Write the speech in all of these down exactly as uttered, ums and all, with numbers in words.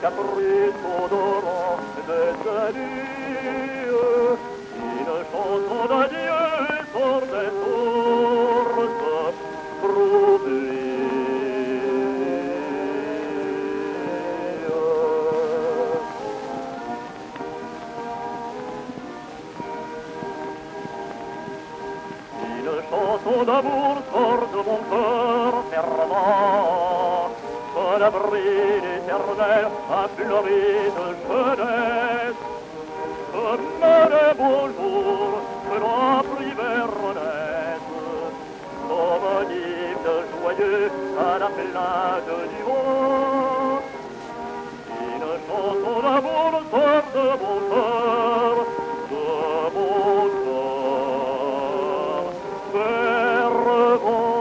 caprice odorant de salut, une chanson d'adieu sur des sources troublées. Une chanson d'amour sort de mon cœur fervent, que l'avril éternel a fleuri de jeunesse. Comme les beaux jours que l'on prit vers renaître, comme un hymne joyeux à la plainte du vent. Une chanson d'amour sort de mon cœur, de mon cœur fervent.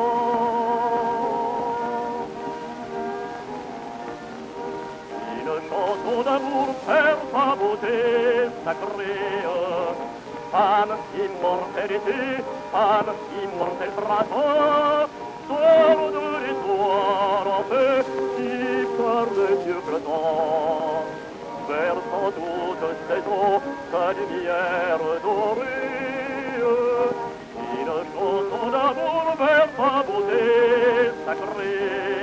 Une chanson d'amour perd sa beauté sacrée. Femme, immortalité, femme, immortel printemps, sort de l'étoile en feu qui par les yeux flottants versant toute saison sa lumière dorée. Une chanson d'amour vers sa beauté sacrée.